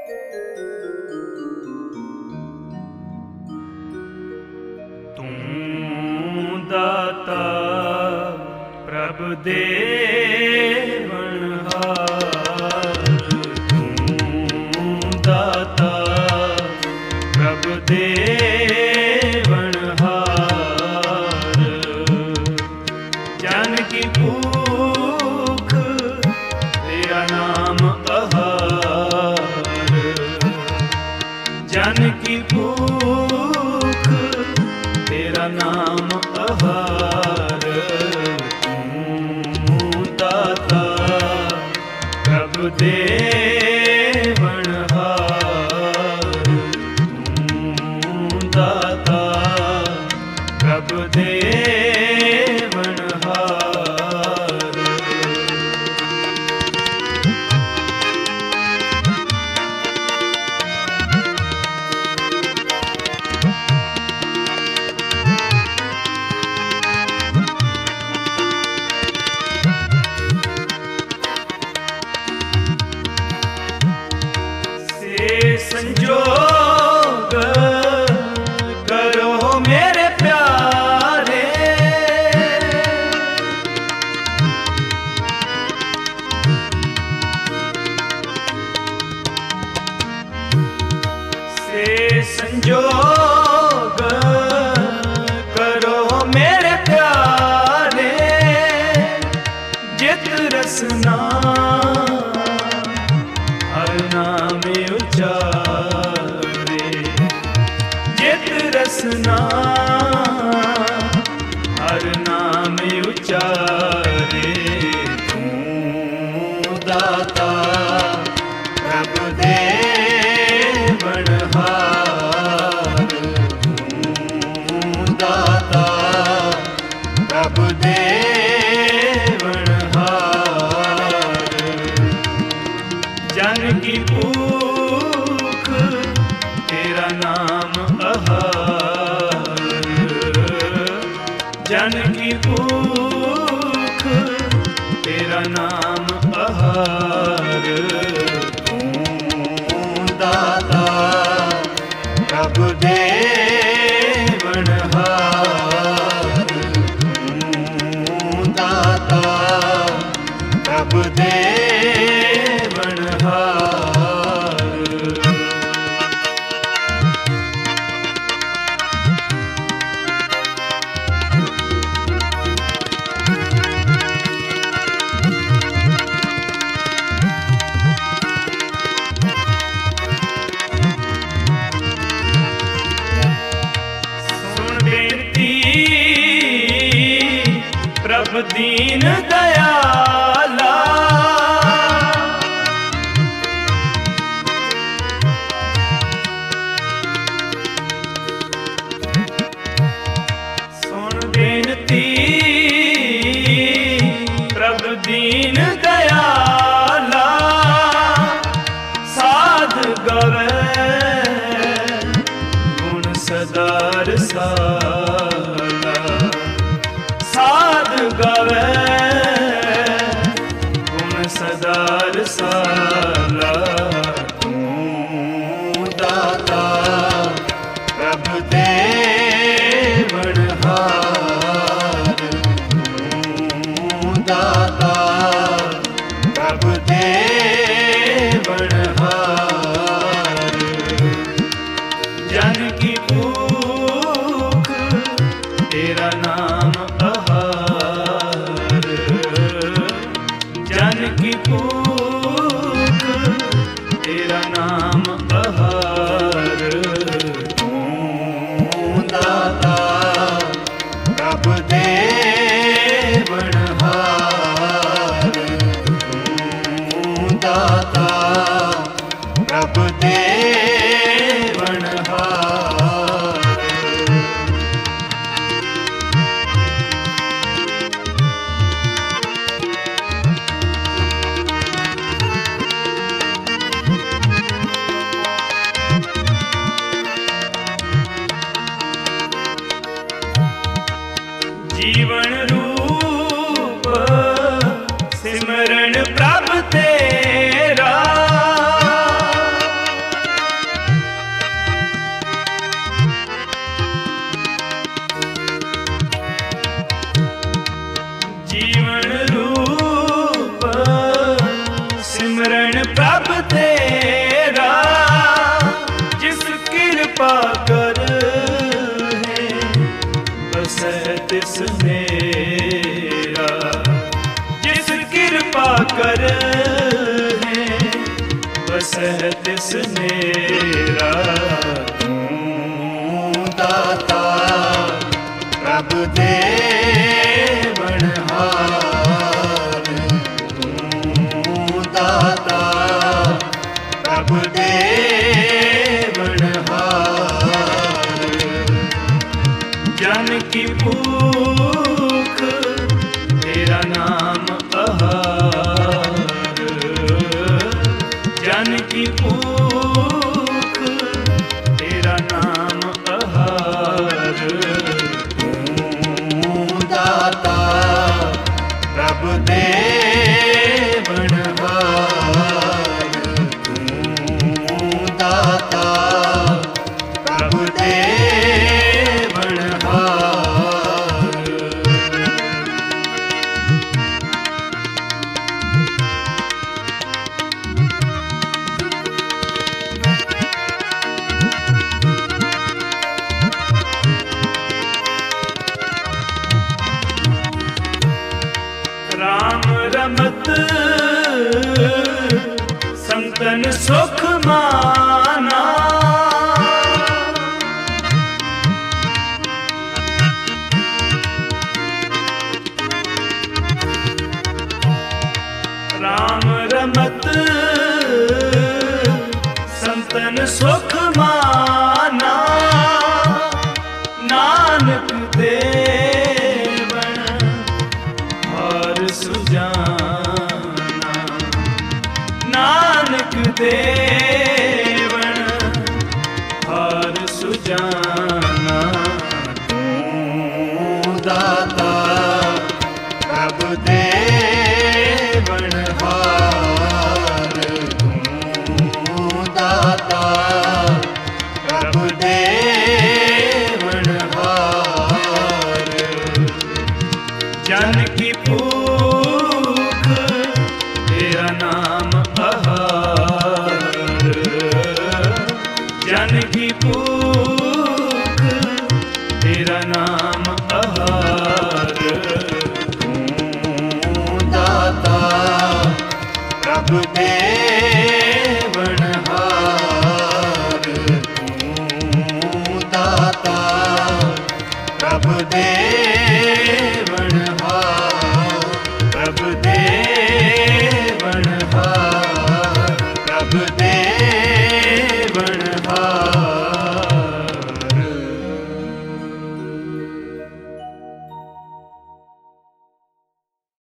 दाता प्रभ देवनहार, तू दाता प्रभ देवनहार। जन की भूख तेरा नाम आहार, जन की भूख तेरा नाम आहार। तू दाता प्रभ देवनहार, तू दाता प्रभ देवनहार। संजोग करो मेरे प्यारे, से संजोग करो मेरे प्यारे। जित रसना हर नाम उचारे, जित रसना हर नाम उचारे। तू दाता प्रभ देवनहार, तू दाता प्रभ देवनहार। जन की भूख तेरा नाम आहार, जन की भूख तेरा नाम आहार। तू दाता प्रभ देवनहार, तू दाता प्रभ देवनहार। सुन बेनती प्रभ दीन दयाला, प्रभ दीन दयाला। साध गवे गुण सदा रसाला, साध गवे सिमरन प्रभ तेरा, जिस कृपा कर है बसै तिस मेरा, जिस कृपा कर है बसै तिस मेरा। तू दाता प्रभु देवनहार, तू दाता प्रभु देवनहार। जन की भूख तेरा नाम आहार, जन की भूख तेरा नाम आहार। तू दाता प्रभु देवनहार, तू दाता प्रभु देवनहार। राम रमत संतन सुख माना, राम रमत संतन सुख माना। नानक देवन हार सुजाना, नानक देवन हार सुजाना। तू दाता प्रभु देवनहार, तू दाता प्रभु देवनहार। जन की भूख तेरा नाम आहार, जन की भूख तेरा नाम आहार। तू दाता प्रभु देव